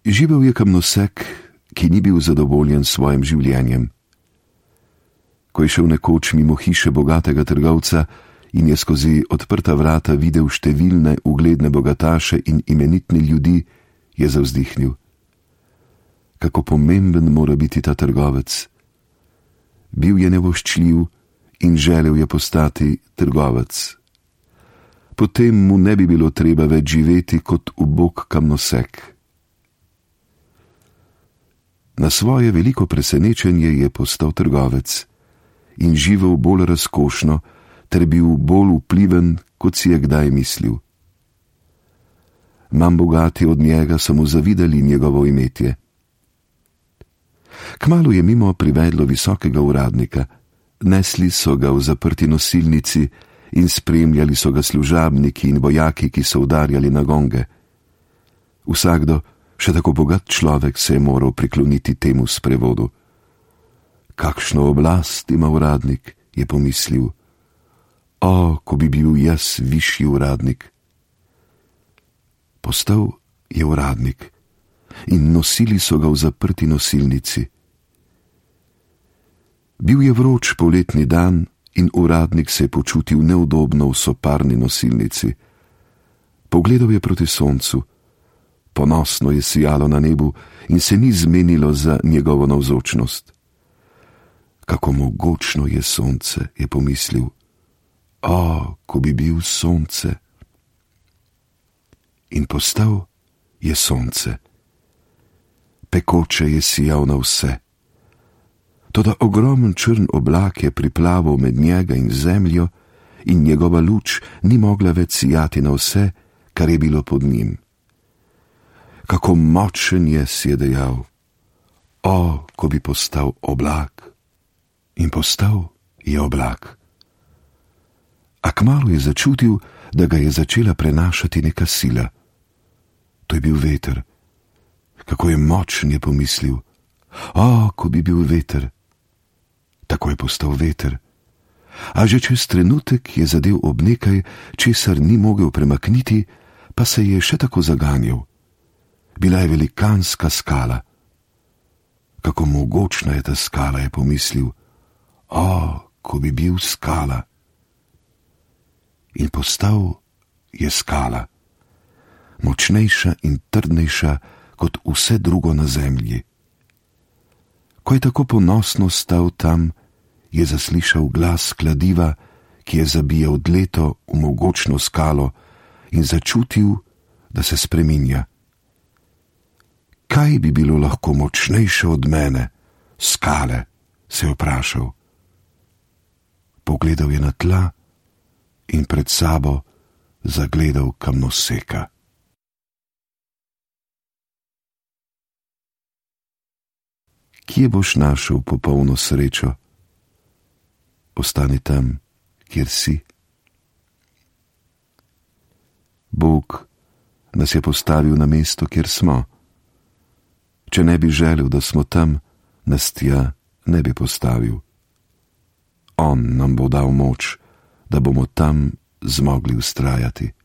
Živel je kamnosek, ki ni bil zadovoljen s svojim življenjem. Ko je šel nekoč mimo hiše bogatega trgovca in je skozi odprta vrata videl številne ugledne bogataše in imenitne ljudi, je zavzdihnil. Kako pomemben mora biti ta trgovec. Bil je nevoščljiv in želel je postati trgovec. Potem mu ne bi bilo treba več živeti kot ubog kamnosek. Na svoje veliko presenečenje je postal trgovec in živel bolj razkošno ter bil bolj vpliven, kot si je kdaj mislil. Manj bogati od njega so mu zavidali njegovo imetje. Kmalu je mimo privedlo visokega uradnika, nesli so ga v zaprti nosilnici in spremljali so ga služabniki in vojaki, ki so udarjali na gonge. Vsakdo, še tako bogat človek, se je moral prikloniti temu sprevodu. Kakšno oblast ima uradnik, je pomislil. O, ko bi bil jaz višji uradnik. Postal je uradnik in nosili so ga v zaprti nosilnici. Bil je vroč poletni dan in uradnik se je počutil neudobno v soparni nosilnici. Pogledal je proti soncu. Ponosno je sijalo na nebu in se ni zmenilo za njegovo navzočnost. Kako mogočno je sonce, je pomislil. O, ko bi bil sonce. In postal je sonce. Pekoče je sijal na vse. Toda ogromen črn oblak je priplaval med njega in zemljo in njegova luč ni mogla več sijati na vse, kar je bilo pod njim. Kako močen je, si je dejal. O, ko bi postal oblak. In postal je oblak. A kmalu je začutil, da ga je začela prenašati neka sila. To je bil veter. Kako je močen, je pomislil. O, ko bi bil veter. Tako je postal veter. A že čez trenutek je zadel ob nekaj, česar ni mogel premakniti, pa se je še tako zaganjal. Bila je velikanska skala. Kako mogočna je ta skala, je pomislil. O, ko bi bil skala. In postal je skala. Močnejša in trdnejša kot vse drugo na zemlji. Ko je tako ponosno stal tam, je zaslišal glas kladiva, ki je zabijal dleto v mogočno skalo in začutil, da se spreminja. Kaj bi bilo lahko močnejše od mene, skale, se je vprašal. Pogledal je na tla in pred sabo zagledal kamnoseka. Kje boš našel popolno srečo? Ostani tam, kjer si. Bog nas je postavil na mesto, kjer smo. Če ne bi želel, da smo tam, nas tja ne bi postavil. On nam bo dal moč, da bomo tam zmogli vztrajati.